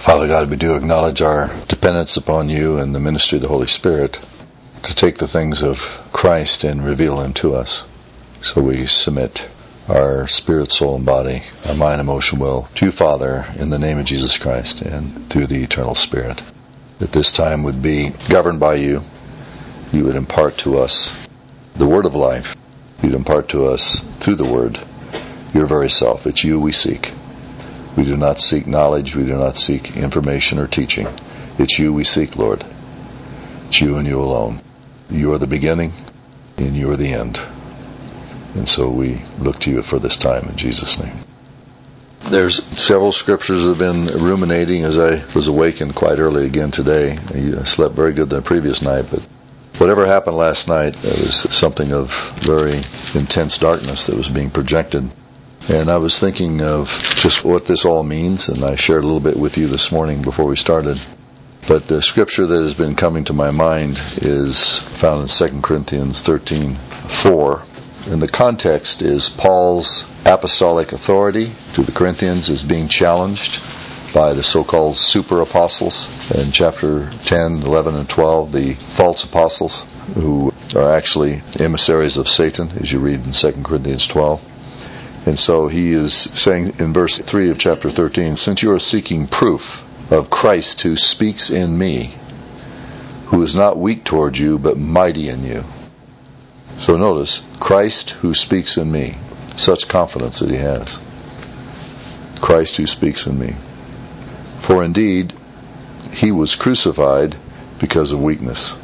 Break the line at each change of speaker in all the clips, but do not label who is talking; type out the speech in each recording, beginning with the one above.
Father God, we do acknowledge our dependence upon you and the ministry of the Holy Spirit to take the things of Christ and reveal them to us. So we submit our spirit, soul, and body, our mind, emotion, will, to you, Father, in the name of Jesus Christ and through the eternal Spirit. That this time would be governed by you. You would impart to us the word of life. You'd impart to us through the word your very self. It's you we seek. We do not seek knowledge. We do not seek information or teaching. It's you we seek, Lord. It's you and you alone. You are the beginning and you are the end. And so we look to you for this time in Jesus' name. There's several scriptures that have been ruminating as I was awakened quite early again today. I slept very good the previous night, but whatever happened last night, there was something of very intense darkness that was being projected. And I was thinking of just what this all means, and I shared a little bit with you this morning before we started. But the scripture that has been coming to my mind is found in 2 Corinthians 13:4. And the context is Paul's apostolic authority to the Corinthians is being challenged by the so-called super apostles. In chapter 10, 11, and 12, the false apostles, who are actually emissaries of Satan, as you read in 2 Corinthians 12. And so he is saying in verse 3 of chapter 13, since you are seeking proof of Christ who speaks in me, who is not weak toward you, but mighty in you. So notice, Christ who speaks in me. Such confidence that he has. Christ who speaks in me. For indeed, he was crucified because of weakness.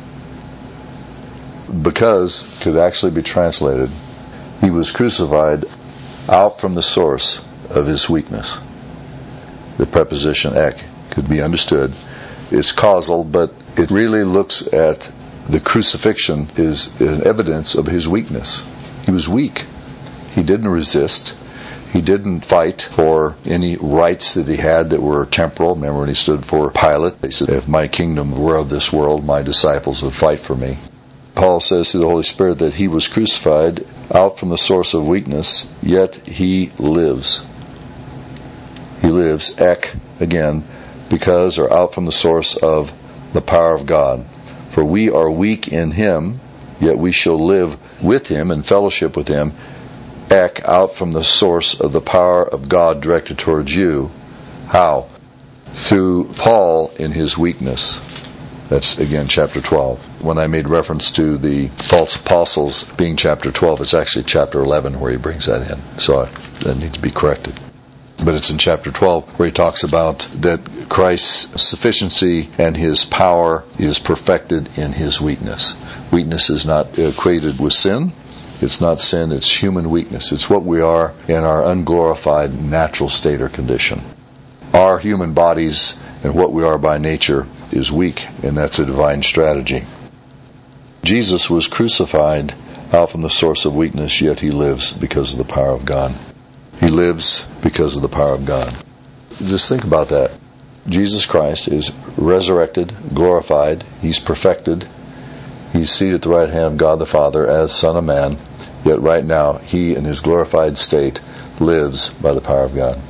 Because could actually be translated, he was crucified out from the source of his weakness. The preposition ek could be understood. It's causal, but it really looks at the crucifixion is an evidence of his weakness. He was weak. He didn't resist. He didn't fight for any rights that he had that were temporal. Remember when he stood for Pilate? He said, if my kingdom were of this world, my disciples would fight for me. Paul says through the Holy Spirit that he was crucified out from the source of weakness, yet he lives. He lives, ek, again, because or out from the source of the power of God. For we are weak in him, yet we shall live with him and fellowship with him, ek, out from the source of the power of God directed towards you. How? Through Paul in his weakness. That's, again, chapter 12. When I made reference to the false apostles being chapter 12, it's actually chapter 11 where he brings that in. So that needs to be corrected. But it's in chapter 12 where he talks about that Christ's sufficiency and his power is perfected in his weakness. Weakness is not equated with sin. It's not sin, it's human weakness. It's what we are in our unglorified natural state or condition. Our human bodies and what we are by nature is weak, and that's a divine strategy. Jesus was crucified out from the source of weakness, yet he lives because of the power of God. He lives because of the power of God. Just think about that. Jesus Christ is resurrected, glorified, he's perfected, he's seated at the right hand of God the Father as Son of Man, yet right now he in his glorified state lives by the power of God.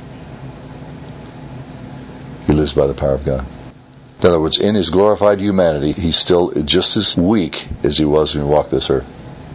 He lives by the power of God. In other words, in his glorified humanity, he's still just as weak as he was when he walked this earth.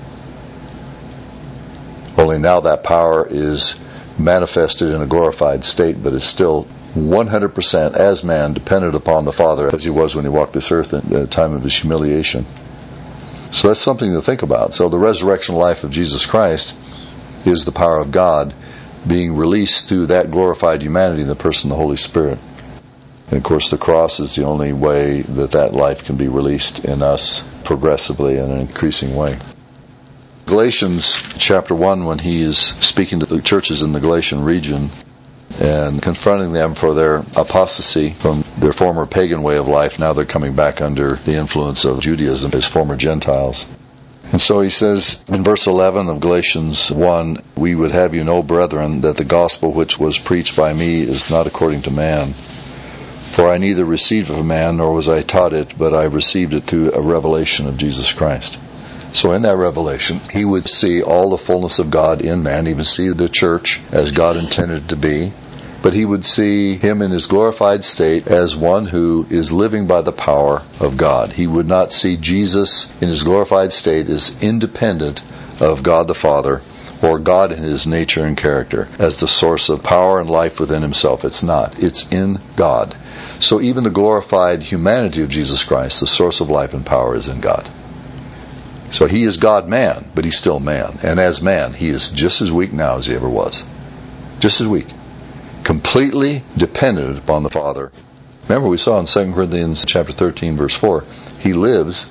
Only now that power is manifested in a glorified state, but is still 100% as man dependent upon the Father as he was when he walked this earth at the time of his humiliation. So that's something to think about. So the resurrection life of Jesus Christ is the power of God being released through that glorified humanity in the person of the Holy Spirit. And of course the cross is the only way that that life can be released in us progressively in an increasing way. Galatians chapter 1, when he is speaking to the churches in the Galatian region and confronting them for their apostasy from their former pagan way of life, now they're coming back under the influence of Judaism as former Gentiles. And so he says in verse 11 of Galatians 1, we would have you know, brethren, that the gospel which was preached by me is not according to man. For I neither received of man, nor was I taught it, but I received it through a revelation of Jesus Christ. So in that revelation, he would see all the fullness of God in man. He would see the church as God intended it to be, but he would see him in his glorified state as one who is living by the power of God. He would not see Jesus in his glorified state as independent of God the Father, or God in his nature and character, as the source of power and life within himself. It's not. It's in God. So even the glorified humanity of Jesus Christ, the source of life and power, is in God. So he is God-man, but he's still man. And as man, he is just as weak now as he ever was. Just as weak. Completely dependent upon the Father. Remember, we saw in 2 Corinthians chapter 13, verse 4, he lives,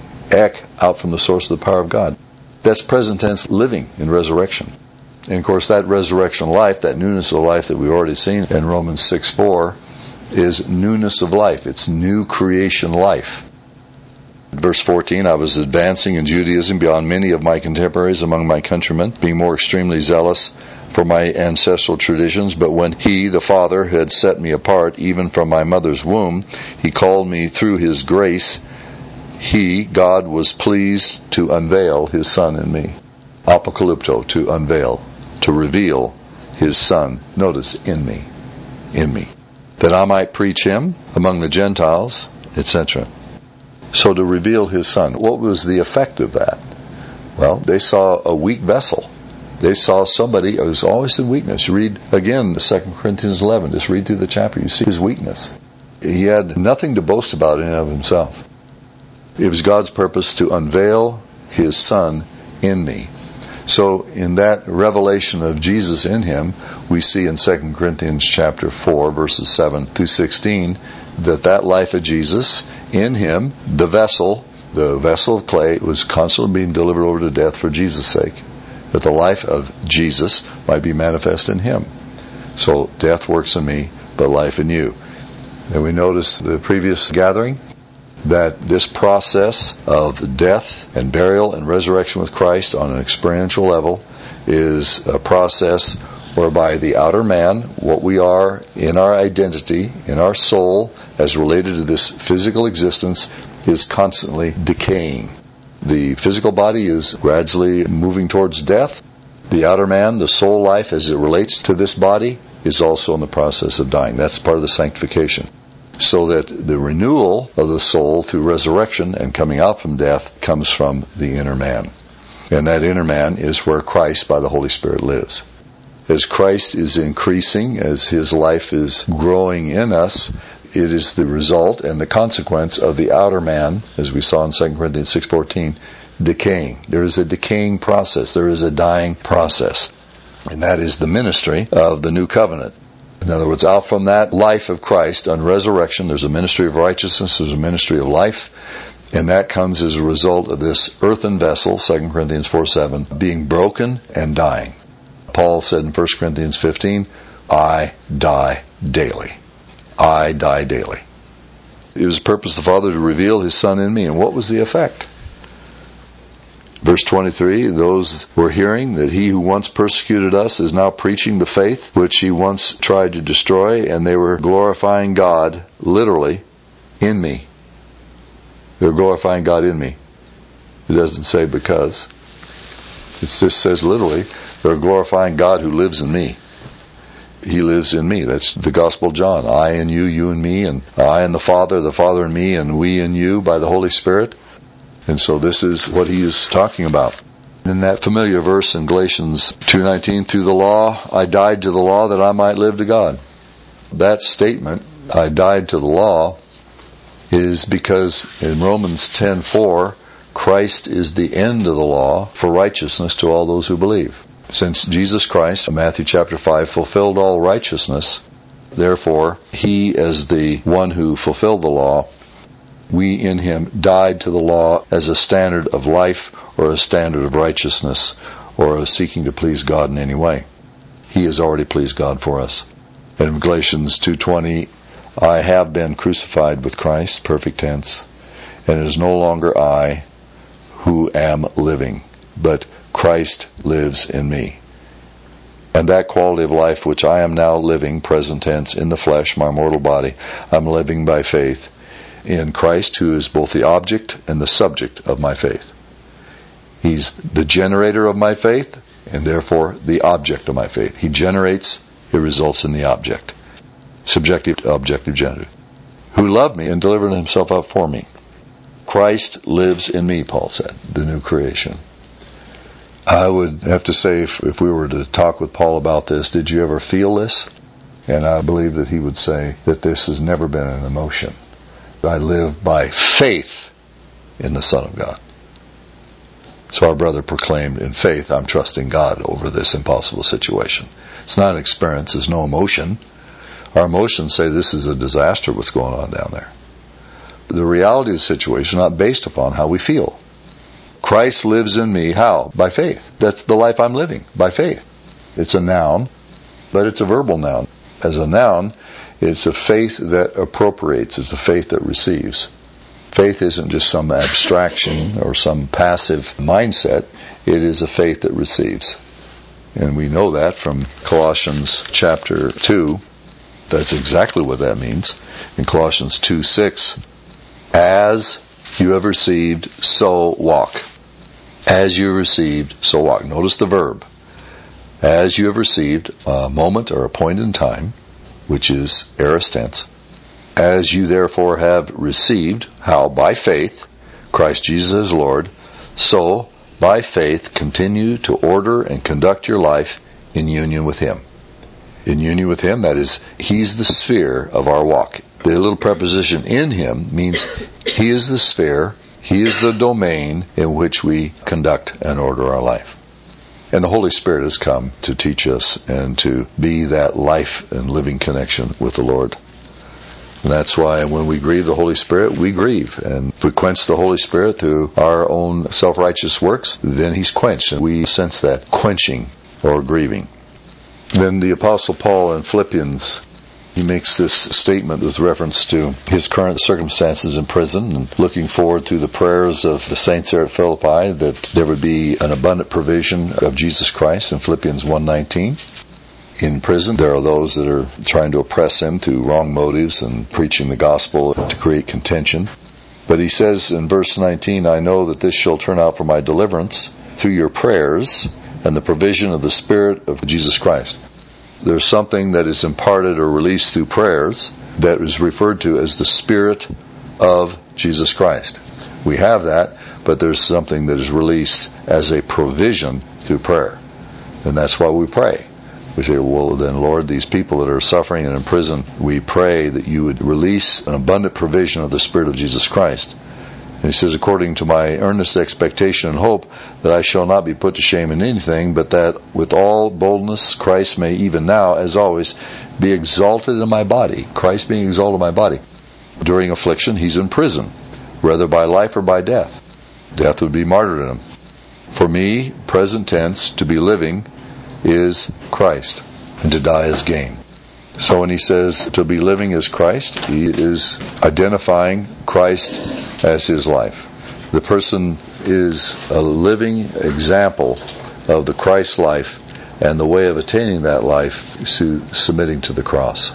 out from the source of the power of God. That's present tense living in resurrection. And of course, that resurrection life, that newness of life that we've already seen in Romans 6:4, is newness of life. It's new creation life. Verse 14, I was advancing in Judaism beyond many of my contemporaries among my countrymen, being more extremely zealous for my ancestral traditions. But when he, the Father, had set me apart, even from my mother's womb, he called me through his grace. He, God, was pleased to unveil his Son in me. Apocalypto, to unveil, to reveal his Son. Notice, in me. In me. That I might preach him among the Gentiles, etc. So to reveal his Son. What was the effect of that? Well, they saw a weak vessel. They saw somebody who was always in weakness. Read again 2 Corinthians 11. Just read through the chapter. You see his weakness. He had nothing to boast about in and of himself. It was God's purpose to unveil his Son in me. So in that revelation of Jesus in him, we see in 2 Corinthians chapter 4, verses 7 through 16, that life of Jesus in him, the vessel of clay, was constantly being delivered over to death for Jesus' sake, that the life of Jesus might be manifest in him. So death works in me, but life in you. And we noticed the previous gathering that this process of death and burial and resurrection with Christ on an experiential level is a process whereby the outer man, what we are in our identity, in our soul, as related to this physical existence, is constantly decaying. The physical body is gradually moving towards death. The outer man, the soul life as it relates to this body, is also in the process of dying. That's part of the sanctification. So that the renewal of the soul through resurrection and coming out from death comes from the inner man. And that inner man is where Christ by the Holy Spirit lives. As Christ is increasing, as his life is growing in us, it is the result and the consequence of the outer man, as we saw in 2 Corinthians 6:14, decaying. There is a decaying process. There is a dying process. And that is the ministry of the new covenant. In other words, out from that life of Christ on resurrection, there's a ministry of righteousness, there's a ministry of life, and that comes as a result of this earthen vessel, 2 Corinthians 4:7, being broken and dying. Paul said in 1 Corinthians 15, I die daily. I die daily. It was the purpose of the Father to reveal his Son in me, and what was the effect? Verse 23, those were hearing that he who once persecuted us is now preaching the faith which he once tried to destroy, and they were glorifying God, literally, in me. They were glorifying God in me. It doesn't say because. It just says literally, they're glorifying God who lives in me. He lives in me. That's the Gospel of John. I and you and me, and I and the Father in me, and we in you by the Holy Spirit. And so this is what he is talking about. In that familiar verse in Galatians 2:19, through the law, I died to the law that I might live to God. That statement, I died to the law, is because in Romans 10:4, Christ is the end of the law for righteousness to all those who believe. Since Jesus Christ, Matthew chapter 5, fulfilled all righteousness, therefore, he as the one who fulfilled the law, we in him died to the law as a standard of life or a standard of righteousness or a seeking to please God in any way. He has already pleased God for us. And in Galatians 2:20, I have been crucified with Christ, perfect tense, and it is no longer I who am living, but Christ lives in me. And that quality of life which I am now living, present tense, in the flesh, my mortal body, I'm living by faith in Christ, who is both the object and the subject of my faith. He's the generator of my faith, and therefore the object of my faith. He generates it results in the object. Subjective to objective genitive. Who loved me and delivered himself up for me. Christ lives in me, Paul said, the new creation. I would have to say, if we were to talk with Paul about this, did you ever feel this? And I believe that he would say that this has never been an emotion. I live by faith in the Son of God. So our brother proclaimed, in faith, I'm trusting God over this impossible situation. It's not an experience, there's no emotion. Our emotions say this is a disaster, what's going on down there. The reality of the situation is not based upon how we feel. Christ lives in me, how? By faith. That's the life I'm living, by faith. It's a noun, but it's a verbal noun. As a noun, it's a faith that appropriates, it's a faith that receives. Faith isn't just some abstraction or some passive mindset, it is a faith that receives. And we know that from Colossians chapter 2. That's exactly what that means. In Colossians 2:6, as you have received, so walk. As you have received, so walk. Notice the verb. As you have received, a moment or a point in time, which is aorist tense. As you therefore have received, how? By faith, Christ Jesus as Lord, so by faith continue to order and conduct your life in union with Him. In union with Him, that is, He's the sphere of our walk. The little preposition in Him means He is the sphere, He is the domain in which we conduct and order our life. And the Holy Spirit has come to teach us and to be that life and living connection with the Lord. And that's why when we grieve the Holy Spirit, we grieve. And if we quench the Holy Spirit through our own self-righteous works, then He's quenched. And we sense that quenching or grieving. Then the Apostle Paul in Philippians, he makes this statement with reference to his current circumstances in prison and looking forward to the prayers of the saints there at Philippi that there would be an abundant provision of Jesus Christ in Philippians 1:19. In prison, there are those that are trying to oppress him through wrong motives and preaching the gospel to create contention. But he says in verse 19, I know that this shall turn out for my deliverance through your prayers and the provision of the Spirit of Jesus Christ. There's something that is imparted or released through prayers that is referred to as the Spirit of Jesus Christ. We have that, but there's something that is released as a provision through prayer. And that's why we pray. We say, well then Lord, these people that are suffering and in prison, we pray that you would release an abundant provision of the Spirit of Jesus Christ. And he says, according to my earnest expectation and hope that I shall not be put to shame in anything, but that with all boldness Christ may even now, as always, be exalted in my body. Christ being exalted in my body. During affliction, He's in prison, whether by life or by death. Death would be martyrdom. For me, present tense, to be living is Christ, and to die is gain. So when he says to be living is Christ, he is identifying Christ as his life. The person is a living example of the Christ life, and the way of attaining that life is through submitting to the cross.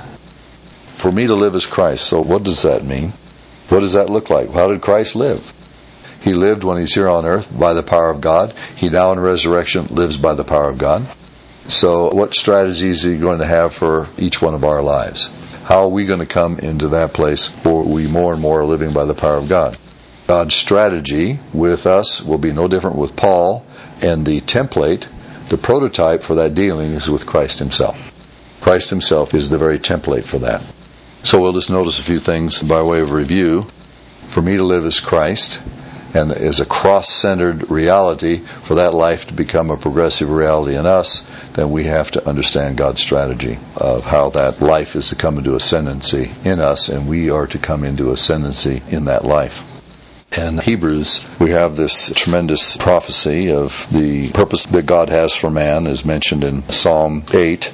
For me to live is Christ. So what does that mean? What does that look like? How did Christ live? He lived when He's here on earth by the power of God. He now in resurrection lives by the power of God. So what strategies are you going to have for each one of our lives? How are we going to come into that place where we more and more are living by the power of God? God's strategy with us will be no different with Paul, and the template, the prototype for that dealing is with Christ Himself. Christ Himself is the very template for that. So we'll just notice a few things by way of review. For me to live is Christ, and as a cross-centered reality, for that life to become a progressive reality in us, then we have to understand God's strategy of how that life is to come into ascendancy in us, and we are to come into ascendancy in that life. In Hebrews, we have this tremendous prophecy of the purpose that God has for man, as mentioned in Psalm 8.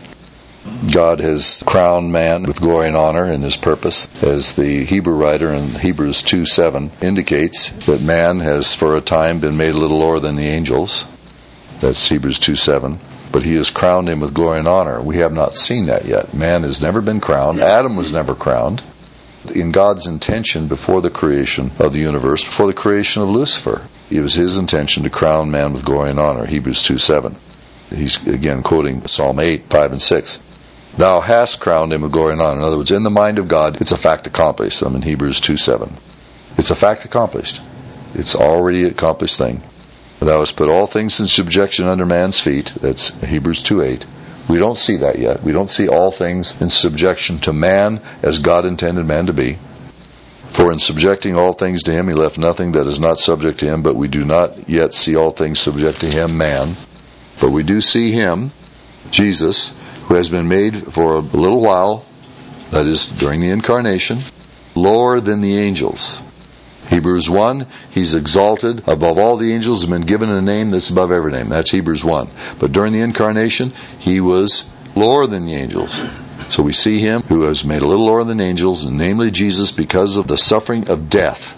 God has crowned man with glory and honor in His purpose. As the Hebrew writer in Hebrews 2:7 indicates, that man has for a time been made a little lower than the angels. That's Hebrews 2:7. But He has crowned him with glory and honor. We have not seen that yet. Man has never been crowned. Adam was never crowned. In God's intention before the creation of the universe, before the creation of Lucifer, it was His intention to crown man with glory and honor. Hebrews 2:7. He's again quoting Psalm 8:5 and 6. Thou hast crowned him with glory and honor. In other words, in the mind of God, it's a fact accomplished. In Hebrews 2:7. It's a fact accomplished. It's already an accomplished thing. Thou hast put all things in subjection under man's feet. That's Hebrews 2:8. We don't see that yet. We don't see all things in subjection to man as God intended man to be. For in subjecting all things to him, he left nothing that is not subject to him, but we do not yet see all things subject to him, man. But we do see him, Jesus, who has been made for a little while, that is, during the incarnation, lower than the angels. Hebrews 1, he's exalted above all the angels and been given a name that's above every name. That's Hebrews 1. But during the incarnation, he was lower than the angels. So we see him who has made a little lower than angels, namely Jesus, because of the suffering of death,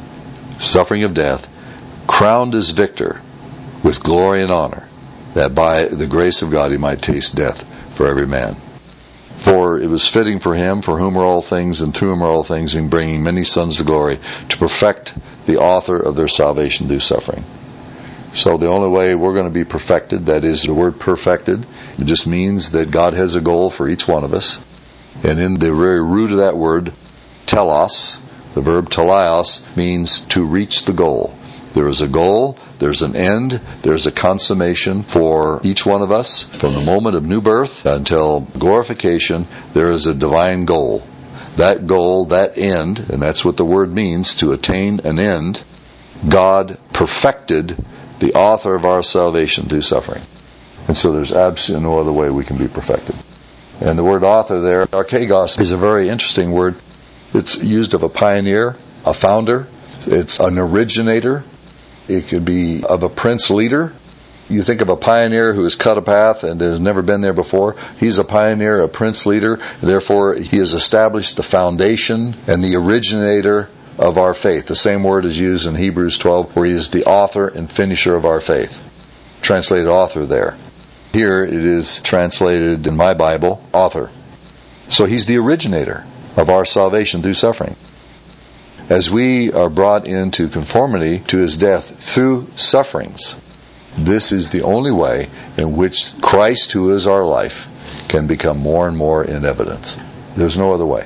crowned as victor with glory and honor, that by the grace of God he might taste death for every man. For it was fitting for him, for whom are all things, and through whom are all things, in bringing many sons to glory, to perfect the author of their salvation through suffering. So the only way we're going to be perfected, that is, the word perfected, it just means that God has a goal for each one of us. And in the very root of that word, telos, the verb teleos, means to reach the goal. There is a goal, there's an end, there's a consummation for each one of us. From the moment of new birth until glorification, there is a divine goal. That goal, that end, and that's what the word means, to attain an end, God perfected the author of our salvation through suffering. And so there's absolutely no other way we can be perfected. And the word author there, archegos, is a very interesting word. It's used of a pioneer, a founder. It's an originator. It could be of a prince leader. You think of a pioneer who has cut a path and has never been there before. He's a pioneer, a prince leader. And therefore, he has established the foundation and the originator of our faith. The same word is used in Hebrews 12, where he is the author and finisher of our faith. Translated author there. Here it is translated in my Bible, author. So he's the originator of our salvation through suffering. As we are brought into conformity to his death through sufferings, this is the only way in which Christ, who is our life, can become more and more in evidence. There's no other way.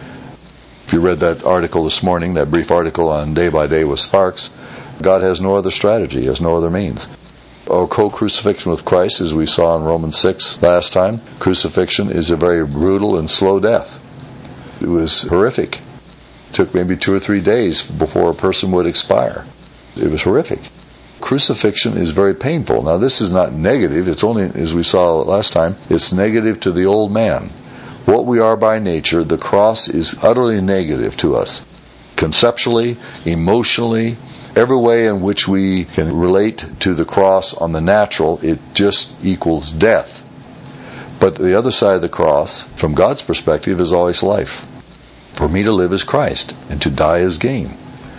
If you read that article this morning, that brief article on Day by Day with Sparks, God has no other strategy, has no other means. Our co-crucifixion with Christ, as we saw in Romans 6 last time, crucifixion is a very brutal and slow death. It was horrific. It took maybe 2 or 3 days before a person would expire. It was horrific. Crucifixion is very painful. Now this is not negative, it's only, as we saw last time, it's negative to the old man. What we are by nature, the cross is utterly negative to us. Conceptually, emotionally, every way in which we can relate to the cross on the natural, it just equals death. But the other side of the cross, from God's perspective, is always life. For me to live is Christ, and to die is gain.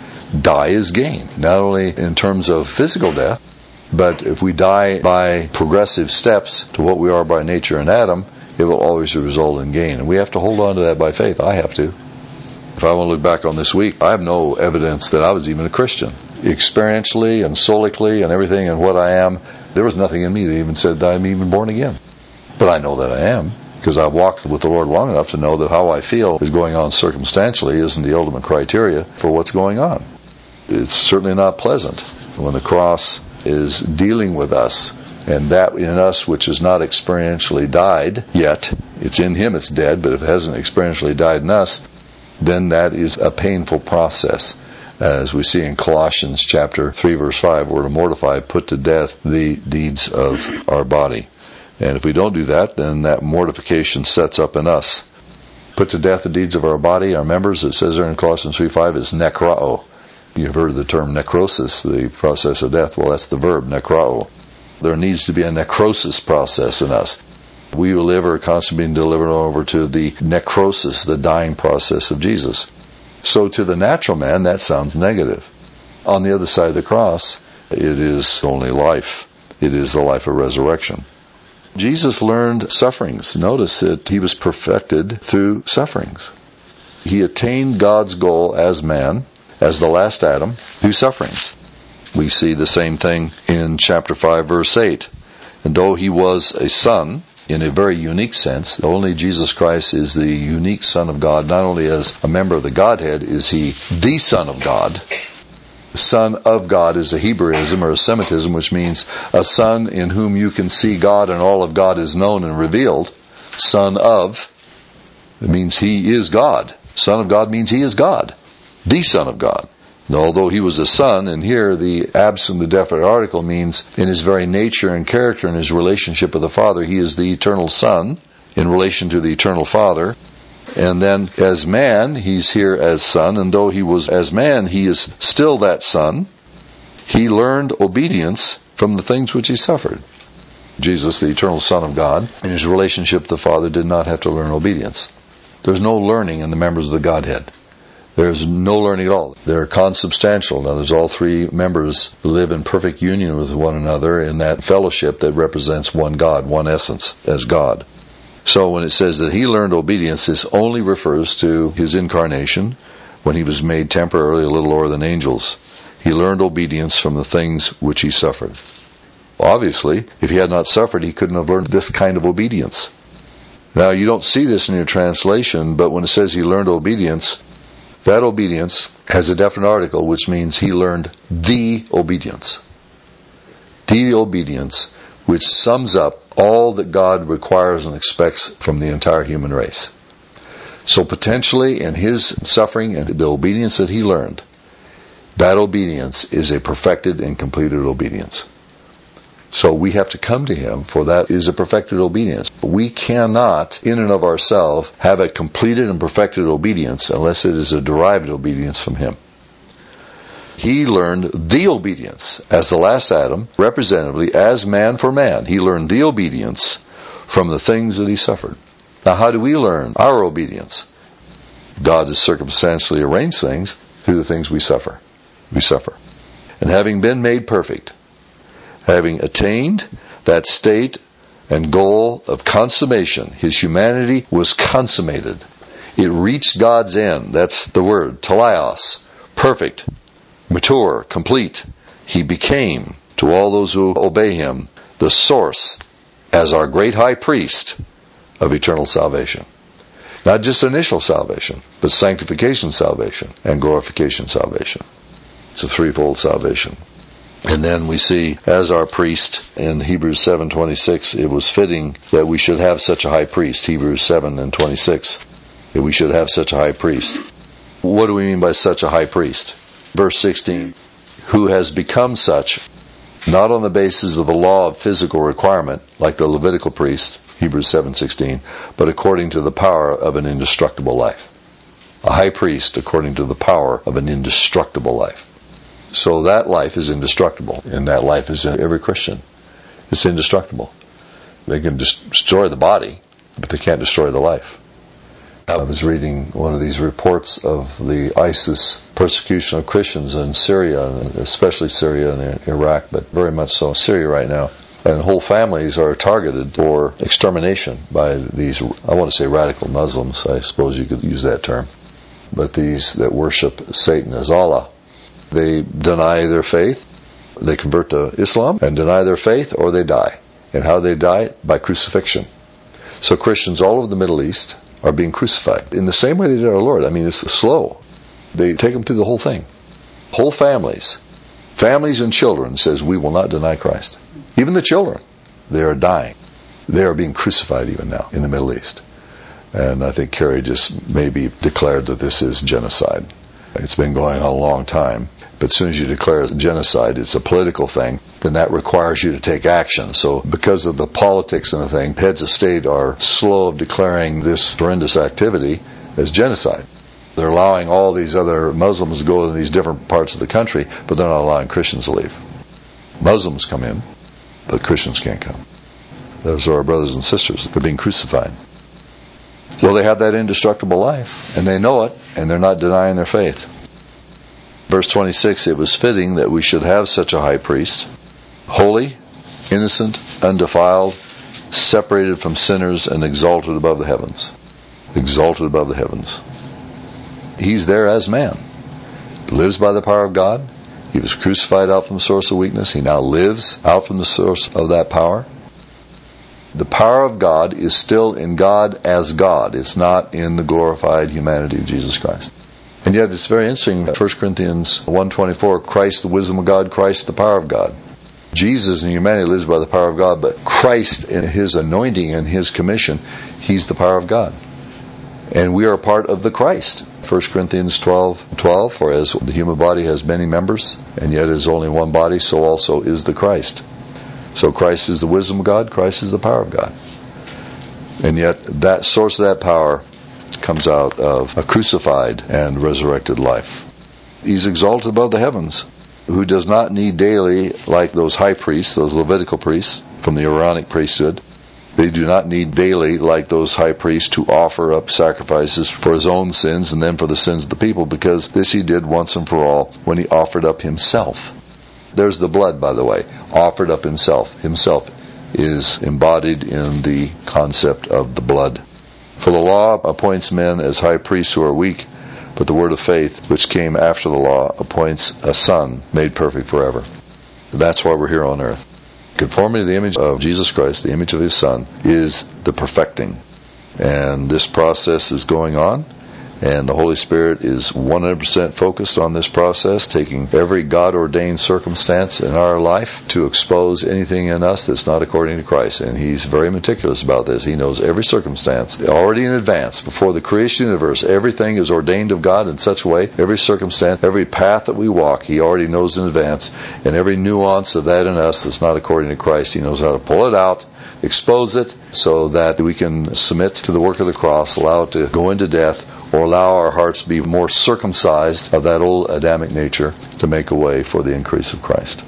Die is gain, not only in terms of physical death, but if we die by progressive steps to what we are by nature in Adam, it will always result in gain. And we have to hold on to that by faith. I have to. If I want to look back on this week, I have no evidence that I was even a Christian. Experientially and solically and everything and what I am, there was nothing in me that even said that I'm even born again. But I know that I am, because I've walked with the Lord long enough to know that how I feel is going on circumstantially isn't the ultimate criteria for what's going on. It's certainly not pleasant when the cross is dealing with us, and that in us which has not experientially died yet, it's in him it's dead, but if it hasn't experientially died in us, then that is a painful process. As we see in Colossians chapter 3 verse 5, we're to mortify, put to death the deeds of our body. And if we don't do that, then that mortification sets up in us. Put to death the deeds of our body, our members, it says there in Colossians 3:5, is nekrao. You've heard of the term necrosis, the process of death. Well, that's the verb, nekrao. There needs to be a necrosis process in us. We who live are constantly being delivered over to the necrosis, the dying process of Jesus. So to the natural man, that sounds negative. On the other side of the cross, it is only life. It is the life of resurrection. Jesus learned sufferings. Notice that he was perfected through sufferings. He attained God's goal as man, as the last Adam, through sufferings. We see the same thing in chapter 5, verse 8. And though he was a son, in a very unique sense. Only Jesus Christ is the unique Son of God. Not only as a member of the Godhead is He the Son of God. Son of God is a Hebraism or a Semitism, which means a Son in whom you can see God and all of God is known and revealed. Son of, it means He is God. Son of God means He is God. The Son of God. And although He was a Son, and here the absent, the definite article means in His very nature and character and His relationship with the Father, He is the eternal Son in relation to the eternal Father. And then as man, He's here as Son, and though He was as man, He is still that Son. He learned obedience from the things which He suffered. Jesus, the eternal Son of God, in His relationship with the Father, did not have to learn obedience. There's no learning in the members of the Godhead. There's no learning at all. They're consubstantial. Now, there's all three members live in perfect union with one another in that fellowship that represents one God, one essence as God. So when it says that He learned obedience, this only refers to His incarnation, when He was made temporarily a little lower than angels. He learned obedience from the things which He suffered. Obviously, if He had not suffered, He couldn't have learned this kind of obedience. Now, you don't see this in your translation, but when it says He learned obedience, that obedience has a definite article, which means He learned the obedience. The obedience which sums up all that God requires and expects from the entire human race. So potentially in His suffering and the obedience that He learned, that obedience is a perfected and completed obedience. So we have to come to Him, for that is a perfected obedience. We cannot, in and of ourselves, have a completed and perfected obedience unless it is a derived obedience from Him. He learned the obedience as the last Adam, representatively, as man for man. He learned the obedience from the things that He suffered. Now, how do we learn our obedience? God has circumstantially arranged things through the things we suffer. We suffer. And having been made perfect, having attained that state and goal of consummation, His humanity was consummated. It reached God's end. That's the word, teleios, perfect, mature, complete. He became, to all those who obey Him, the source as our great high priest of eternal salvation. Not just initial salvation, but sanctification salvation and glorification salvation. It's a threefold salvation. And then we see, as our priest, in Hebrews 7:26, it was fitting that we should have such a high priest. Hebrews 7:26, that we should have such a high priest. What do we mean by such a high priest? Verse 16, who has become such, not on the basis of the law of physical requirement, like the Levitical priest, Hebrews 7:16, but according to the power of an indestructible life. A high priest according to the power of an indestructible life. So that life is indestructible, and that life is in every Christian. It's indestructible. They can destroy the body, but they can't destroy the life. I was reading one of these reports of the ISIS persecution of Christians in Syria, especially Syria and Iraq, but very much so Syria right now. And whole families are targeted for extermination by these, I want to say radical Muslims, I suppose you could use that term, but these that worship Satan as Allah. They deny their faith, they convert to Islam and deny their faith, or they die. And how they die? By crucifixion. So Christians all over the Middle East are being crucified in the same way they did our Lord. I mean, it's slow. They take them through the whole thing. Whole families. Families and children says we will not deny Christ. Even the children, they are dying. They are being crucified even now in the Middle East. And I think Kerry just maybe declared that this is genocide. It's been going on a long time. But as soon as you declare genocide, it's a political thing, then that requires you to take action. So because of the politics and the thing, heads of state are slow of declaring this horrendous activity as genocide. They're allowing all these other Muslims to go to these different parts of the country, but they're not allowing Christians to leave. Muslims come in, but Christians can't come. Those are our brothers and sisters. They're being crucified. Well, they have that indestructible life, and they know it, and they're not denying their faith. Verse 26, it was fitting that we should have such a high priest, holy, innocent, undefiled, separated from sinners, and exalted above the heavens. Exalted above the heavens. He's there as man. Lives by the power of God. He was crucified out from the source of weakness. He now lives out from the source of that power. The power of God is still in God as God. It's not in the glorified humanity of Jesus Christ. And yet it's very interesting, 1 Corinthians 1:24, Christ the wisdom of God, Christ the power of God. Jesus in humanity lives by the power of God, but Christ in His anointing and His commission, He's the power of God. And we are part of the Christ. 1 Corinthians 12:12, for as the human body has many members, and yet is only one body, so also is the Christ. So Christ is the wisdom of God, Christ is the power of God. And yet that source of that power comes out of a crucified and resurrected life. He's exalted above the heavens, who does not need daily, like those high priests, those Levitical priests from the Aaronic priesthood, they do not need daily, like those high priests, to offer up sacrifices for his own sins and then for the sins of the people, because this he did once and for all when he offered up himself. There's the blood, by the way, offered up himself. Himself is embodied in the concept of the blood. For the law appoints men as high priests who are weak, but the word of faith, which came after the law, appoints a son made perfect forever. That's why we're here on earth. Conformity to the image of Jesus Christ, the image of His Son, is the perfecting. And this process is going on, and the Holy Spirit is 100% focused on this process, taking every God-ordained circumstance in our life to expose anything in us that's not according to Christ. And He's very meticulous about this. He knows every circumstance already in advance. Before the creation of the universe, everything is ordained of God in such a way, every circumstance, every path that we walk, He already knows in advance. And every nuance of that in us that's not according to Christ, He knows how to pull it out, expose it, so that we can submit to the work of the cross, allow it to go into death, or allow our hearts to be more circumcised of that old Adamic nature to make a way for the increase of Christ.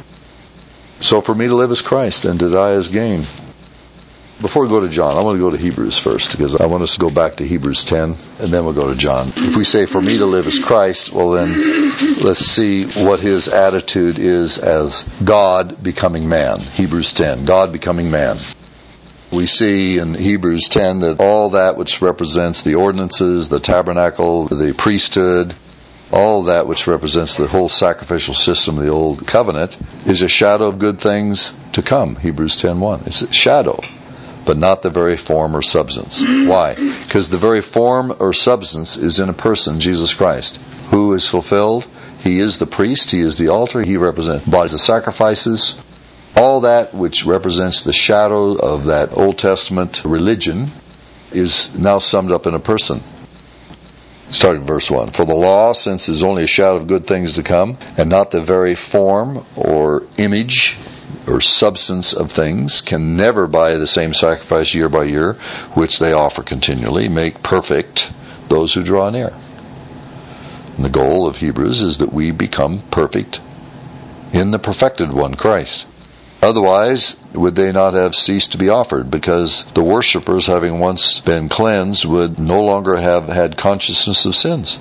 So for me to live as Christ and to die as gain. Before we go to John, I want to go to Hebrews first, because I want us to go back to Hebrews 10, and then we'll go to John. If we say, for me to live as Christ, well then, let's see what His attitude is as God becoming man. Hebrews 10, God becoming man. We see in Hebrews 10 that all that which represents the ordinances, the tabernacle, the priesthood, all that which represents the whole sacrificial system of the old covenant is a shadow of good things to come. Hebrews 10:1. It's a shadow, but not the very form or substance. Why? Because the very form or substance is in a person, Jesus Christ, who is fulfilled. He is the priest, He is the altar, He represents bodies of sacrifices. All that which represents the shadow of that Old Testament religion is now summed up in a person. Starting in verse 1. For the law, since is only a shadow of good things to come, and not the very form or image or substance of things, can never by the same sacrifice year by year, which they offer continually, make perfect those who draw near. And the goal of Hebrews is that we become perfect in the perfected one, Christ. Otherwise, would they not have ceased to be offered? Because the worshippers, having once been cleansed, would no longer have had consciousness of sins.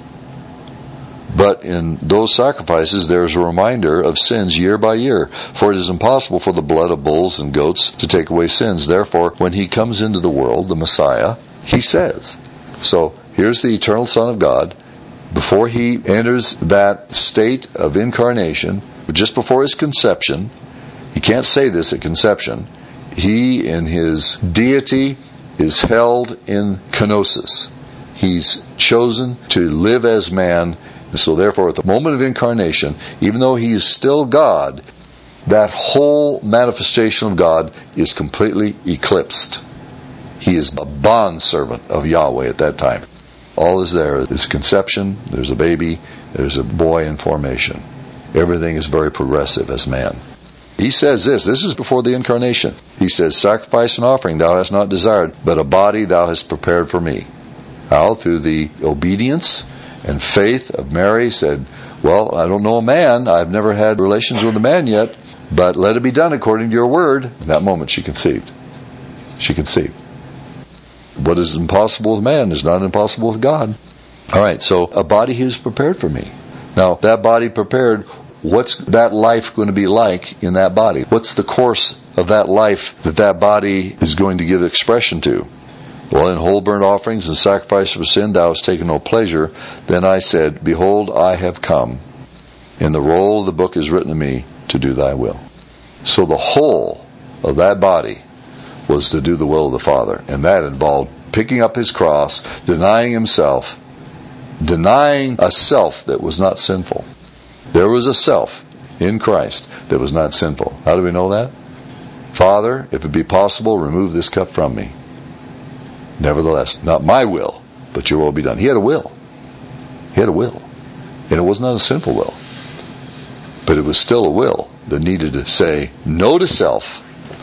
But in those sacrifices, there is a reminder of sins year by year. For it is impossible for the blood of bulls and goats to take away sins. Therefore, when He comes into the world, the Messiah, He says. So, here's the eternal Son of God. Before He enters that state of incarnation, just before His conception, He can't say this at conception. He, in His deity, is held in kenosis. He's chosen to live as man. So therefore, at the moment of incarnation, even though He is still God, that whole manifestation of God is completely eclipsed. He is a bondservant of Yahweh at that time. All is there. There's conception, there's a baby, there's a boy in formation. Everything is very progressive as man. He says this is before the incarnation. He says, sacrifice and offering thou hast not desired, but a body thou hast prepared for me. How? Through the obedience and faith of Mary, said, well, I don't know a man, I've never had relations with a man yet, but let it be done according to your word. In that moment she conceived. She conceived. What is impossible with man is not impossible with God. Alright, so a body He has prepared for me. Now, that body prepared, what's that life going to be like in that body? What's the course of that life that body is going to give expression to? Well, in whole burnt offerings and sacrifice for sin thou hast taken no pleasure. Then I said, behold, I have come. In the roll of the book is written to me to do thy will. So the whole of that body was to do the will of the Father. And that involved picking up his cross, denying himself, denying a self that was not sinful. There was a self in Christ that was not sinful. How do we know that? Father, if it be possible, remove this cup from me. Nevertheless, not my will, but your will be done. He had a will. He had a will. And it was not a sinful will. But it was still a will that needed to say no to self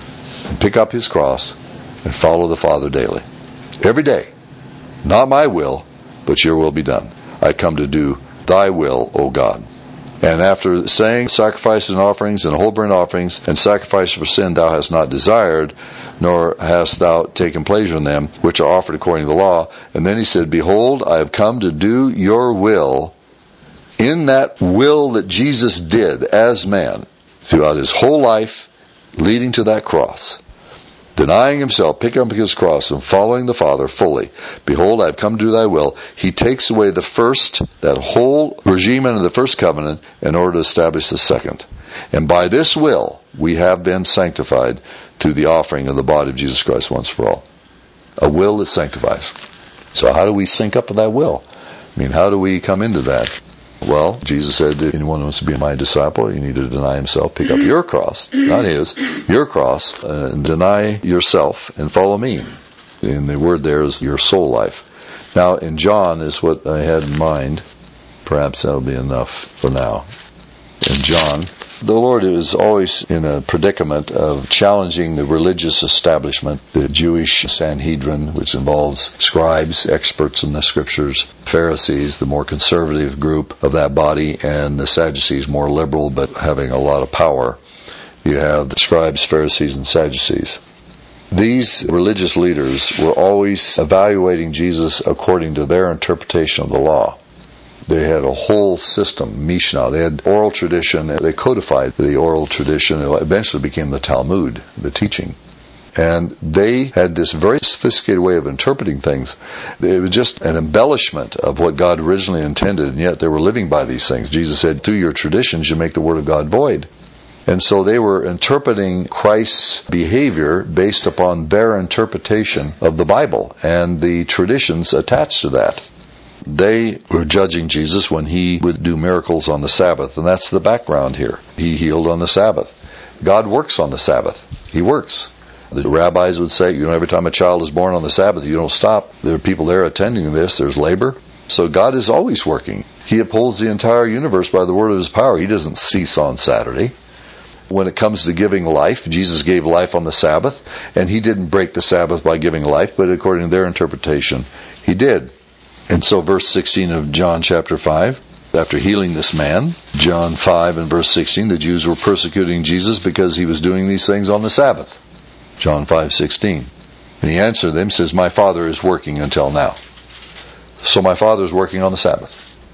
and pick up his cross and follow the Father daily. Every day. Not my will, but your will be done. I come to do thy will, O God. And after saying, sacrifices and offerings and whole burnt offerings and sacrifice for sin thou hast not desired, nor hast thou taken pleasure in them, which are offered according to the law. And then he said, behold, I have come to do your will. In that will that Jesus did as man, throughout his whole life, leading to that cross, denying himself, picking up his cross, and following the Father fully. Behold, I have come to do thy will. He takes away the first, that whole regime under the first covenant, in order to establish the second. And by this will, we have been sanctified through the offering of the body of Jesus Christ once for all. A will that sanctifies. So how do we sync up with that will? I mean, how do we come into that? Well, Jesus said, if anyone wants to be my disciple, you need to deny himself, pick up your cross, not his, your cross, and deny yourself and follow me. And the word there is your soul life. Now, in John is what I had in mind. Perhaps that'll be enough for now. In John, the Lord is always in a predicament of challenging the religious establishment, the Jewish Sanhedrin, which involves scribes, experts in the scriptures, Pharisees, the more conservative group of that body, and the Sadducees, more liberal but having a lot of power. You have the scribes, Pharisees, and Sadducees. These religious leaders were always evaluating Jesus according to their interpretation of the law. They had a whole system, Mishnah. They had oral tradition. They codified the oral tradition. It eventually became the Talmud, the teaching. And they had this very sophisticated way of interpreting things. It was just an embellishment of what God originally intended, and yet they were living by these things. Jesus said, through your traditions you make the word of God void. And so they were interpreting Christ's behavior based upon their interpretation of the Bible and the traditions attached to that. They were judging Jesus when he would do miracles on the Sabbath, and that's the background here. He healed on the Sabbath. God works on the Sabbath. He works. The rabbis would say, every time a child is born on the Sabbath, you don't stop. There are people there attending this. There's labor. So God is always working. He upholds the entire universe by the word of his power. He doesn't cease on Saturday. When it comes to giving life, Jesus gave life on the Sabbath, and he didn't break the Sabbath by giving life, but according to their interpretation, he did. And so verse 16 of John chapter 5, after healing this man, John 5 and verse 16, the Jews were persecuting Jesus because he was doing these things on the Sabbath. John 5:16. And he answered them, says, my Father is working until now. So my Father is working on the Sabbath.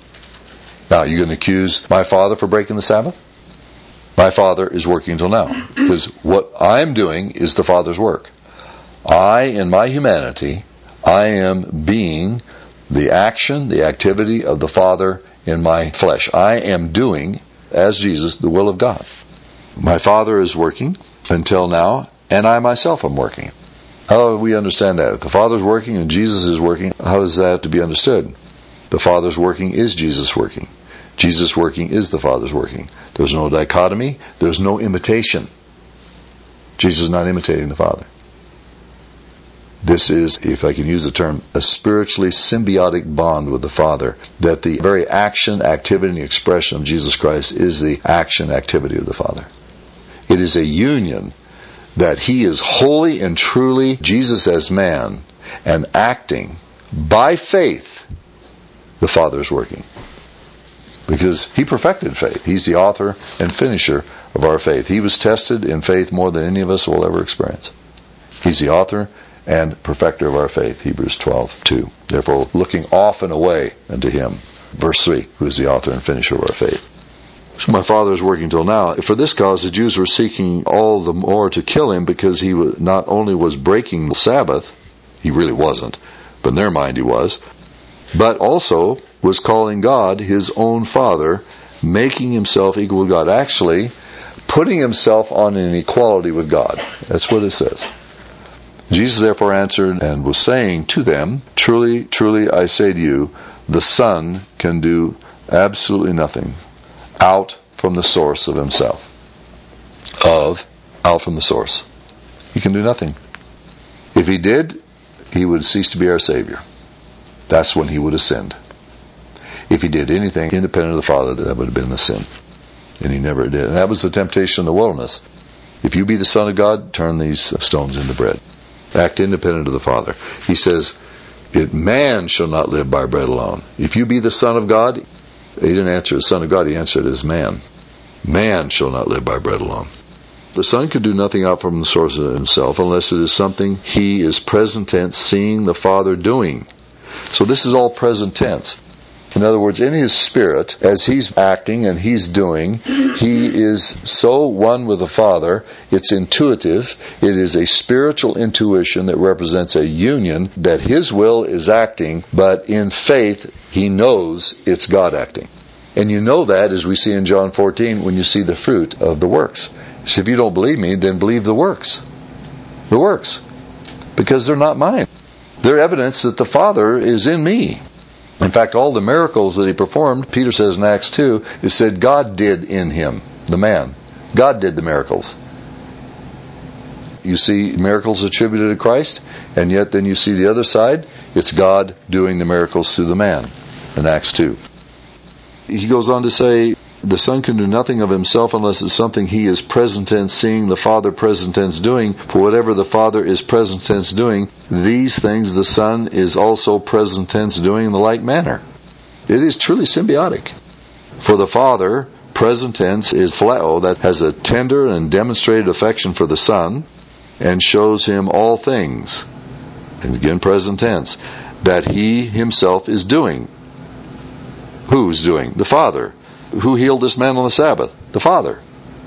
Now, are you going to accuse my Father for breaking the Sabbath? My Father is working until now. Because what I'm doing is the Father's work. I, in my humanity, I am being the action, the activity of the Father in my flesh. I am doing, as Jesus, the will of God. My Father is working until now, and I myself am working. How do we understand that? If the Father's working and Jesus is working, how is that to be understood? The Father's working is Jesus working. Jesus working is the Father's working. There's no dichotomy. There's no imitation. Jesus is not imitating the Father. This is, if I can use the term, a spiritually symbiotic bond with the Father. That the very action, activity, and expression of Jesus Christ is the action, activity of the Father. It is a union that he is wholly and truly Jesus as man, and acting by faith, the Father is working. Because he perfected faith. He's the author and finisher of our faith. He was tested in faith more than any of us will ever experience. He's the author and perfecter of our faith, Hebrews 12:2. Therefore, looking off and away unto him, verse 3, who is the author and finisher of our faith. So my Father is working till now. For this cause, the Jews were seeking all the more to kill him, because he not only was breaking the Sabbath, he really wasn't, but in their mind he was, but also was calling God his own Father, making himself equal with God. Actually, putting himself on an equality with God. That's what it says. Jesus therefore answered and was saying to them, Truly, truly, I say to you, the Son can do absolutely nothing out from the source of himself. Out from the source. He can do nothing. If he did, he would cease to be our Savior. That's when he would have sinned. If he did anything independent of the Father, that would have been the sin. And he never did. And that was the temptation in the wilderness. If you be the Son of God, turn these stones into bread. Act independent of the Father. He says, man shall not live by bread alone. If you be the Son of God, he didn't answer as Son of God, he answered as man. Man shall not live by bread alone. The Son can do nothing out from the source of himself unless it is something he is present tense seeing the Father doing. So this is all present tense. In other words, in his spirit, as he's acting and he's doing, he is so one with the Father, it's intuitive. It is a spiritual intuition that represents a union that his will is acting, but in faith, he knows it's God acting. And you know that, as we see in John 14, when you see the fruit of the works. So if you don't believe me, then believe the works. The works. Because they're not mine. They're evidence that the Father is in me. In fact, all the miracles that he performed, Peter says in Acts 2, it said God did in him, the man. God did the miracles. You see miracles attributed to Christ, and yet then you see the other side, it's God doing the miracles through the man in Acts 2. He goes on to say, the Son can do nothing of himself unless it's something he is present tense seeing the Father present tense doing. For whatever the Father is present tense doing, these things the Son is also present tense doing in the like manner. It is truly symbiotic. For the Father, present tense is phileo, that has a tender and demonstrated affection for the Son, and shows him all things, and again present tense, that he himself is doing. Who's doing? The Father. Who healed this man on the Sabbath? The Father.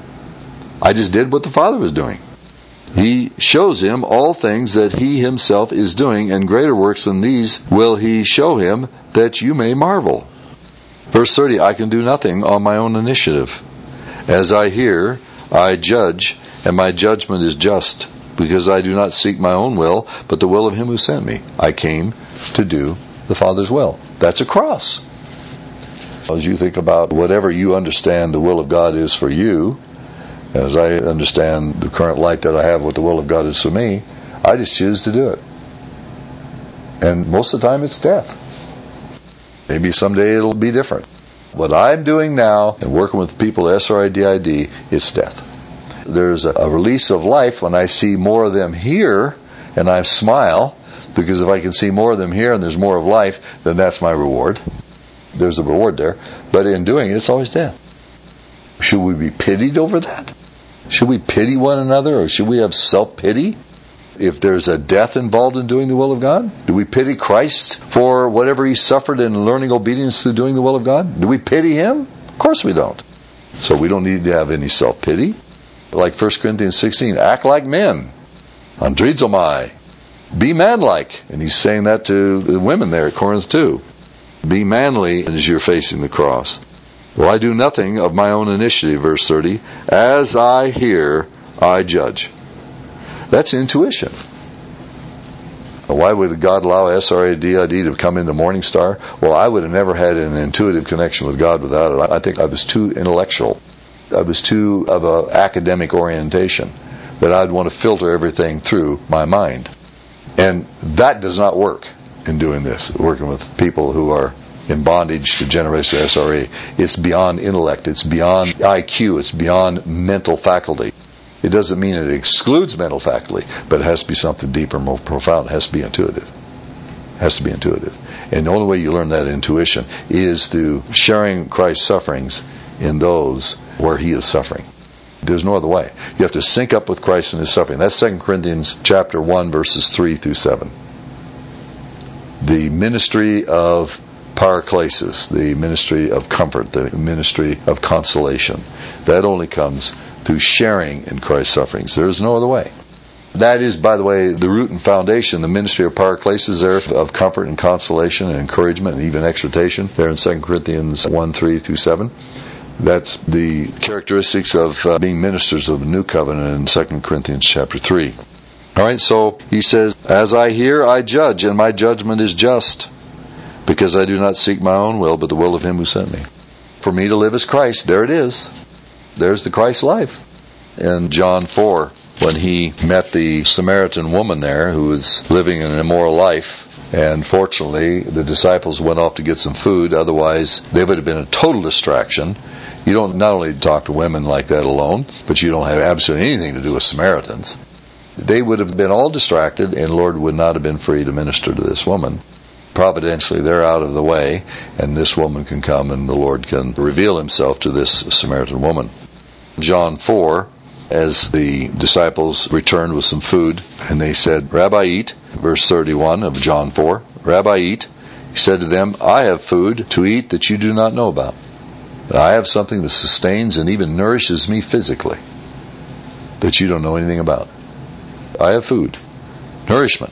I just did what the Father was doing. He shows him all things that he himself is doing, and greater works than these will he show him, that you may marvel. Verse 30, I can do nothing on my own initiative. As I hear, I judge, and my judgment is just, because I do not seek my own will, but the will of him who sent me. I came to do the Father's will. That's a cross. As you think about whatever you understand the will of God is for you, as I understand the current light that I have what the will of God is for me, I just choose to do it. And most of the time it's death. Maybe someday it'll be different. What I'm doing now and working with people at SRIDID, it's death. There's a release of life when I see more of them here and I smile, because if I can see more of them here and there's more of life, then that's my reward. There's a reward there. But in doing it, it's always death. Should we be pitied over that? Should we pity one another, or should we have self-pity if there's a death involved in doing the will of God? Do we pity Christ for whatever he suffered in learning obedience through doing the will of God? Do we pity him? Of course we don't. So we don't need to have any self-pity. Like 1 Corinthians 16, act like men. Andrizomai. Be manlike. And he's saying that to the women there at Corinth too. Be manly as you're facing the cross. Well, I do nothing of my own initiative, verse 30. As I hear, I judge. That's intuition. Why would God allow SRIDID to come into Morning Star? Well, I would have never had an intuitive connection with God without it. I think I was too intellectual. I was too of an academic orientation, that I'd want to filter everything through my mind. And that does not work in doing this, working with people who are in bondage to Generation SRE. It's beyond intellect, it's beyond IQ, it's beyond mental faculty. It doesn't mean it excludes mental faculty, but it has to be something deeper, more profound. It has to be intuitive. It has to be intuitive. And the only way you learn that intuition is through sharing Christ's sufferings in those where he is suffering. There's no other way. You have to sync up with Christ in his suffering. That's 2 Corinthians chapter 1, verses 3 through 7. The ministry of paraklesis, the ministry of comfort, the ministry of consolation, that only comes through sharing in Christ's sufferings. There is no other way. That is, by the way, the root and foundation, the ministry of paraklesis there, of comfort and consolation and encouragement and even exhortation, there in 2 Corinthians 1, 3 through 7. That's the characteristics of being ministers of the new covenant in 2 Corinthians chapter 3. Alright, so he says, as I hear, I judge, and my judgment is just, because I do not seek my own will, but the will of him who sent me. For me to live is Christ. There it is. There's the Christ life. In John 4, when he met the Samaritan woman there who was living an immoral life, and fortunately the disciples went off to get some food, otherwise they would have been a total distraction. You don't not only talk to women like that alone, but you don't have absolutely anything to do with Samaritans. They would have been all distracted, and the Lord would not have been free to minister to this woman. Providentially, they're out of the way, and this woman can come, and the Lord can reveal himself to this Samaritan woman. John 4, as the disciples returned with some food, and they said, Rabbi, eat. Verse 31 of John 4, Rabbi, eat. He said to them, I have food to eat that you do not know about. I have something that sustains and even nourishes me physically that you don't know anything about. I have food, nourishment.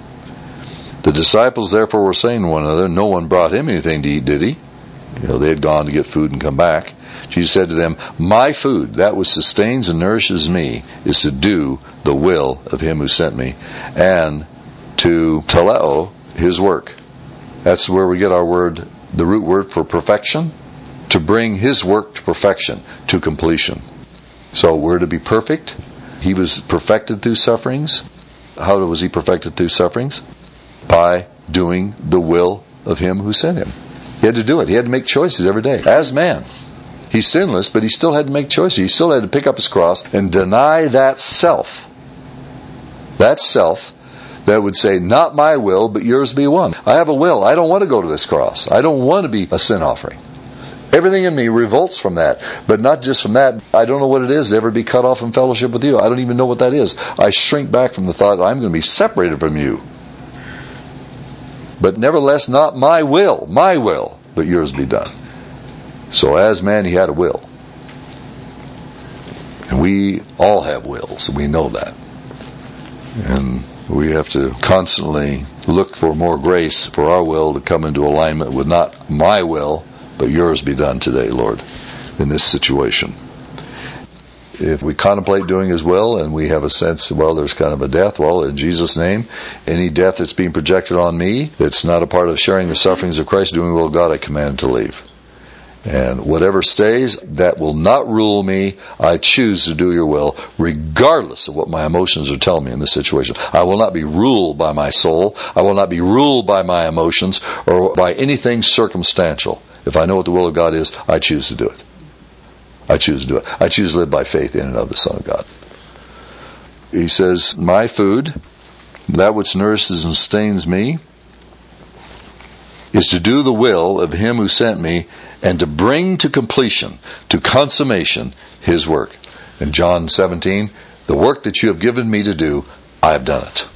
The disciples therefore were saying to one another, no one brought him anything to eat, did he? They had gone to get food and come back. Jesus said to them, my food, that which sustains and nourishes me, is to do the will of him who sent me, and to teleo, his work. That's where we get our word, the root word for perfection, to bring his work to perfection, to completion. So we're to be perfect. He was perfected through sufferings. How was he perfected through sufferings? By doing the will of him who sent him. He had to do it. He had to make choices every day. As man. He's sinless, but he still had to make choices. He still had to pick up his cross and deny that self. That self that would say, not my will, but yours be one. I have a will. I don't want to go to this cross. I don't want to be a sin offering. Everything in me revolts from that. But not just from that. I don't know what it is to ever be cut off from fellowship with you. I don't even know what that is. I shrink back from the thought that I'm going to be separated from you. But nevertheless, not my will, but yours be done. So as man, he had a will. And we all have wills. We know that. And we have to constantly look for more grace for our will to come into alignment with not my will, but yours be done today, Lord, in this situation. If we contemplate doing his will and we have a sense, well, there's kind of a death, well, in Jesus' name, any death that's being projected on me that's not a part of sharing the sufferings of Christ, doing the will of God, I command to leave. And whatever stays, that will not rule me. I choose to do your will, regardless of what my emotions are telling me in this situation. I will not be ruled by my soul. I will not be ruled by my emotions or by anything circumstantial. If I know what the will of God is, I choose to do it. I choose to do it. I choose to live by faith in and of the Son of God. He says, my food, that which nourishes and sustains me, is to do the will of him who sent me and to bring to completion, to consummation, his work. In John 17, the work that you have given me to do, I have done it.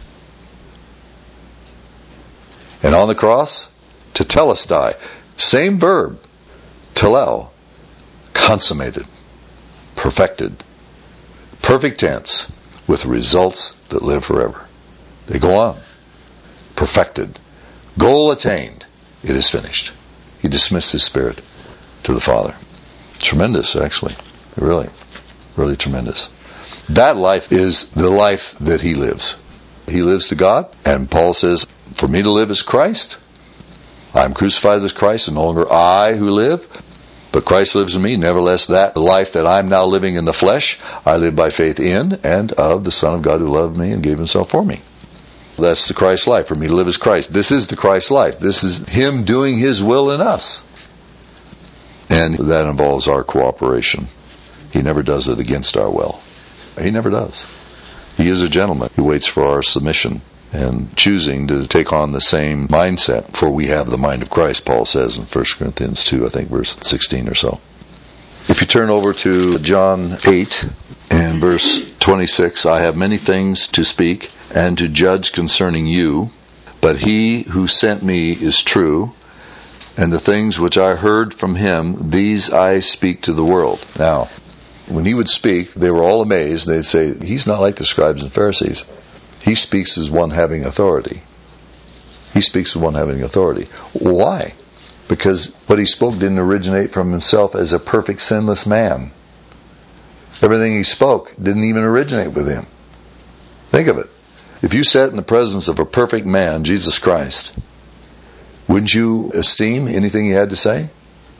And on the cross, to telestai, same verb, teleo, consummated, perfected, perfect tense, with results that live forever. They go on. Perfected. Goal attained. It is finished. He dismissed his spirit to the Father. Tremendous, actually. Really, really tremendous. That life is the life that he lives. He lives to God, and Paul says, for me to live is Christ. I am crucified with Christ, and no longer I who live, but Christ lives in me. Nevertheless, that life that I'm now living in the flesh, I live by faith in and of the Son of God who loved me and gave himself for me. That's the Christ life. For me to live is Christ. This is the Christ life. This is him doing his will in us. And that involves our cooperation. He never does it against our will. He never does. He is a gentleman who waits for our submission and choosing to take on the same mindset. For we have the mind of Christ, Paul says in 1 Corinthians 2, I think verse 16 or so. If you turn over to John 8 and verse 26, I have many things to speak and to judge concerning you, but he who sent me is true, and the things which I heard from him, these I speak to the world. Now, when he would speak, they were all amazed. They'd say, he's not like the scribes and Pharisees. He speaks as one having authority. He speaks as one having authority. Why? Because what he spoke didn't originate from himself as a perfect sinless man. Everything he spoke didn't even originate with him. Think of it. If you sat in the presence of a perfect man, Jesus Christ, wouldn't you esteem anything he had to say?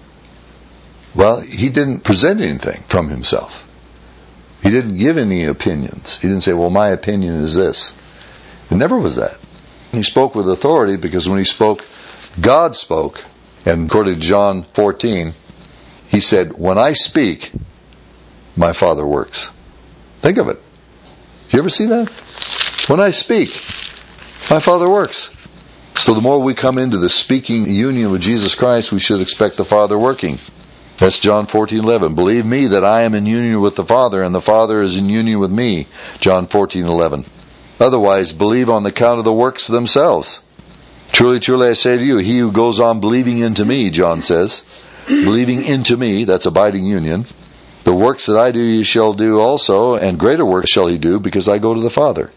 Well, he didn't present anything from himself. He didn't give any opinions. He didn't say, well, my opinion is this. It never was that. He spoke with authority because when he spoke, God spoke. And according to John 14, he said, when I speak, my Father works. Think of it. You ever see that? When I speak, my Father works. So the more we come into the speaking union with Jesus Christ, we should expect the Father working. That's John 14:11. Believe me that I am in union with the Father, and the Father is in union with me. John 14:11. Otherwise, believe on the count of the works themselves. Truly, truly, I say to you, he who goes on believing into me, John says, believing into me, that's abiding union, the works that I do ye shall do also, and greater works shall he do, because I go to the Father.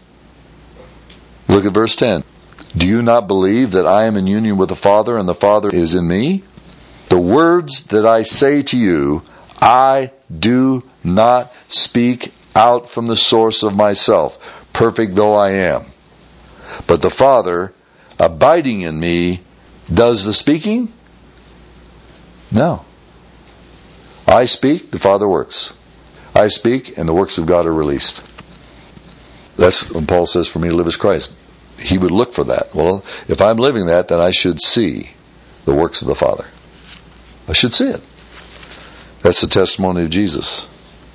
Look at verse 10. Do you not believe that I am in union with the Father, and the Father is in me? The words that I say to you, I do not speak out from the source of myself, perfect though I am. But the Father, abiding in me, does the speaking? No. I speak, the Father works. I speak, and the works of God are released. That's when Paul says, for me to live is Christ. He would look for that. Well, if I'm living that, then I should see the works of the Father. I should see it. That's the testimony of Jesus.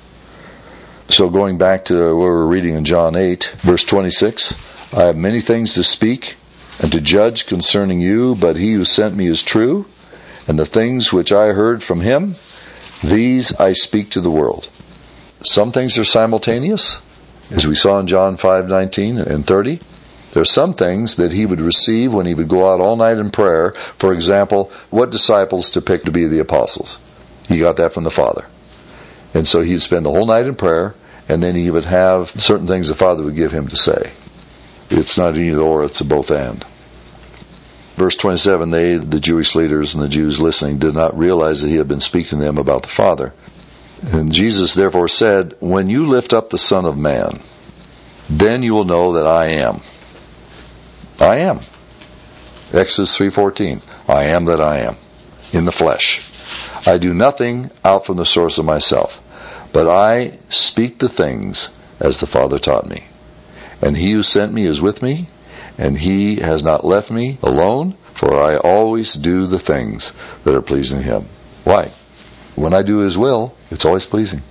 So going back to what we're reading in John 8, verse 26, I have many things to speak and to judge concerning you, but he who sent me is true, and the things which I heard from him, these I speak to the world. Some things are simultaneous, as we saw in John 5:19 and 30. There are some things that he would receive when he would go out all night in prayer. For example, what disciples to pick to be the apostles. He got that from the Father. And so he'd spend the whole night in prayer, and then he would have certain things the Father would give him to say. It's not an either or, it's a both and. Verse 27, they, the Jewish leaders and the Jews listening, did not realize that he had been speaking to them about the Father. And Jesus therefore said, when you lift up the Son of Man, then you will know that I am. I am. Exodus 3:14. I am that I am, in the flesh. I do nothing out from the source of myself, but I speak the things as the Father taught me. And he who sent me is with me, and he has not left me alone, for I always do the things that are pleasing him. Why? When I do his will, it's always pleasing.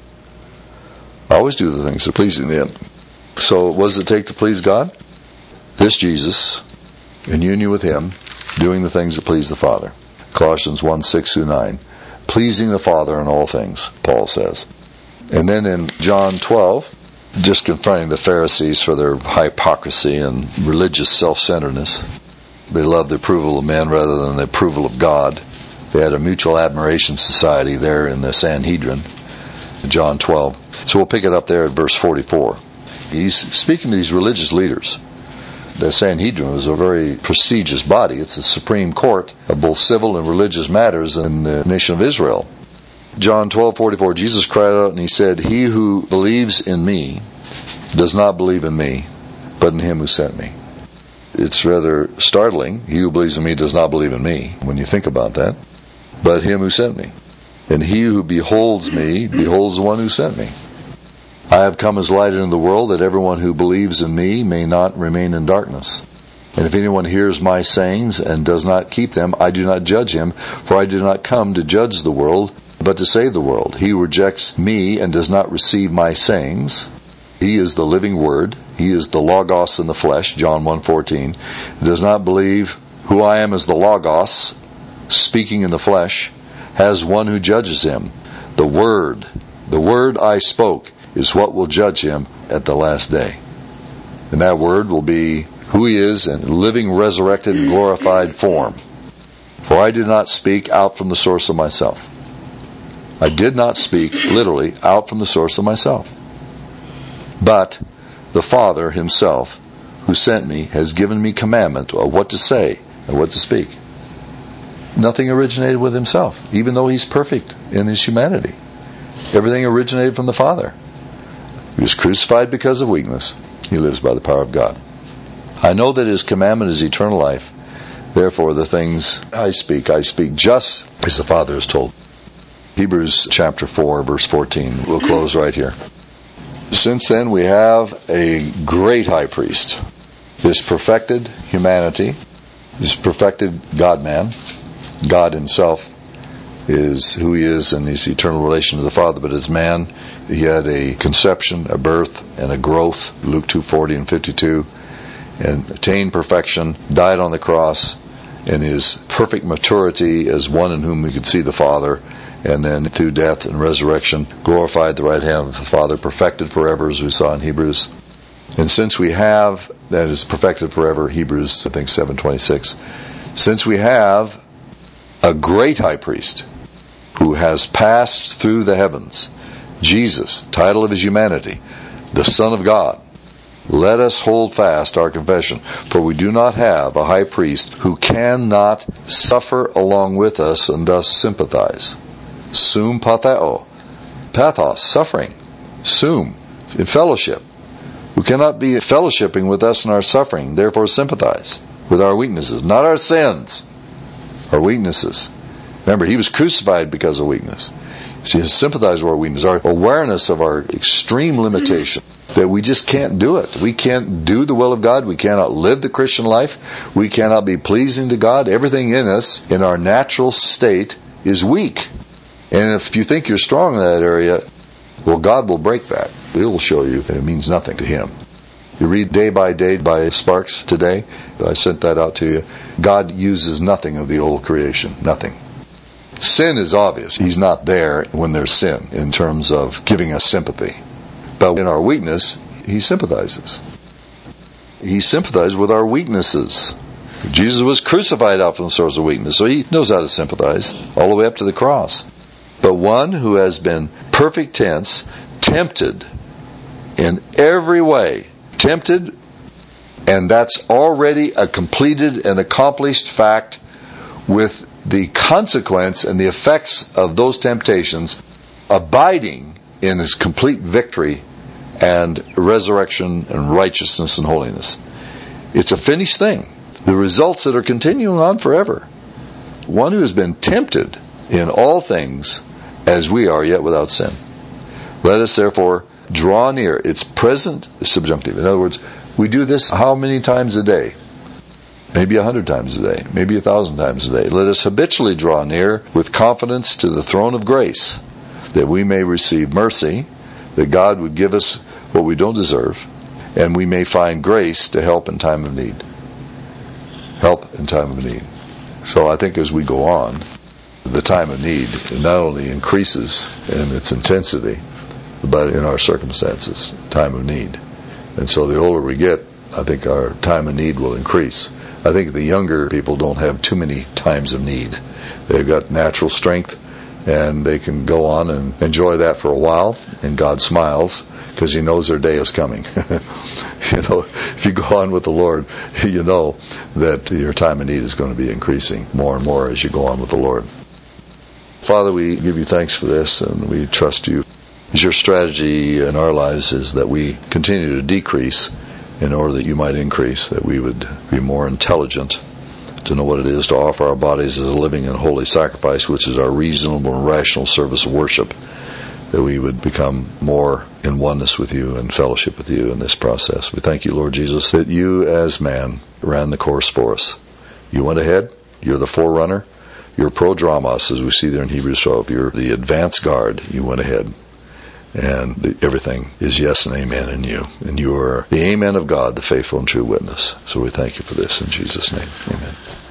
I always do the things that are pleasing to him. So what does it take to please God? This Jesus, in union with him, doing the things that please the Father. Colossians 1:6-9. Pleasing the Father in all things, Paul says. And then in John 12, just confronting the Pharisees for their hypocrisy and religious self-centeredness. They loved the approval of men rather than the approval of God. They had a mutual admiration society there in the Sanhedrin, John 12. So we'll pick it up there at verse 44. He's speaking to these religious leaders. The Sanhedrin was a very prestigious body. It's the supreme court of both civil and religious matters in the nation of Israel. John 12:44, Jesus cried out and he said, he who believes in me does not believe in me, but in him who sent me. It's rather startling. He who believes in me does not believe in me, when you think about that, but him who sent me. And he who beholds me beholds the one who sent me. I have come as light into the world, that everyone who believes in me may not remain in darkness. And if anyone hears my sayings and does not keep them, I do not judge him, for I did not come to judge the world, but to save the world. He who rejects me and does not receive my sayings, he is the living word. He is the Logos in the flesh, John 1:14. Does not believe who I am as the Logos, speaking in the flesh, has one who judges him. The word I spoke is what will judge him at the last day. And that word will be who he is in living, resurrected, and glorified form. For I did not speak out from the source of myself. I did not speak, literally, out from the source of myself. But the Father himself, who sent me, has given me commandment of what to say and what to speak. Nothing originated with himself, even though he's perfect in his humanity. Everything originated from the Father. He was crucified because of weakness. He lives by the power of God. I know that His commandment is eternal life. Therefore, the things I speak just as the Father has told. Hebrews chapter 4, verse 14. We'll close right here. Since then, we have a great high priest. This perfected humanity, this perfected God-man. God Himself is who He is in His eternal relation to the Father, but as man, He had a conception, a birth, and a growth, Luke 2:40 and 52, and attained perfection, died on the cross, in His perfect maturity as one in whom we could see the Father, and then through death and resurrection, glorified the right hand of the Father, perfected forever, as we saw in Hebrews. And since we have, that is perfected forever, Hebrews, I think 7:26, since we have a great high priest who has passed through the heavens, Jesus, title of His humanity, the Son of God, let us hold fast our confession, for we do not have a high priest who cannot suffer along with us and thus sympathize. Sum patheo. Pathos, suffering. Sum, in fellowship. Who cannot be fellowshipping with us in our suffering, therefore sympathize with our weaknesses. Not our sins, our weaknesses. Remember, He was crucified because of weakness. See, He sympathized with our weakness, our awareness of our extreme limitation, that we just can't do it. We can't do the will of God. We cannot live the Christian life. We cannot be pleasing to God. Everything in us, in our natural state, is weak. And if you think you're strong in that area, well, God will break that. It will show you that it means nothing to Him. You read Day by Day by Sparks today. I sent that out to you. God uses nothing of the old creation. Nothing. Sin is obvious. He's not there when there's sin in terms of giving us sympathy. But in our weakness, He sympathizes. He sympathized with our weaknesses. Jesus was crucified out from the source of weakness, so He knows how to sympathize all the way up to the cross. But one who has been, perfect tense, tempted in every way. Tempted, and that's already a completed and accomplished fact, with the consequence and the effects of those temptations abiding in His complete victory and resurrection and righteousness and holiness. It's a finished thing. The results that are continuing on forever. One who has been tempted in all things as we are, yet without sin. Let us therefore draw near. It's present subjunctive. In other words, we do this how many times a day? Maybe 100 times a day. Maybe 1,000 times a day. Let us habitually draw near with confidence to the throne of grace, that we may receive mercy, that God would give us what we don't deserve, and we may find grace to help in time of need. Help in time of need. So I think as we go on, the time of need not only increases in its intensity, but in our circumstances, time of need. And so the older we get, I think our time of need will increase. I think the younger people don't have too many times of need. They've got natural strength, and they can go on and enjoy that for a while, and God smiles because He knows their day is coming. If you go on with the Lord, you know that your time of need is going to be increasing more and more as you go on with the Lord. Father, we give You thanks for this, and we trust You. Your strategy in our lives is that we continue to decrease in order that You might increase, that we would be more intelligent to know what it is to offer our bodies as a living and holy sacrifice, which is our reasonable and rational service of worship, that we would become more in oneness with You and fellowship with You in this process. We thank You, Lord Jesus, that You as man ran the course for us. You went ahead. You're the forerunner. You're prodromos, as we see there in Hebrews 12. You're the advance guard. You went ahead. And everything is yes and amen in You. And You are the amen of God, the faithful and true witness. So we thank You for this in Jesus' name. Amen.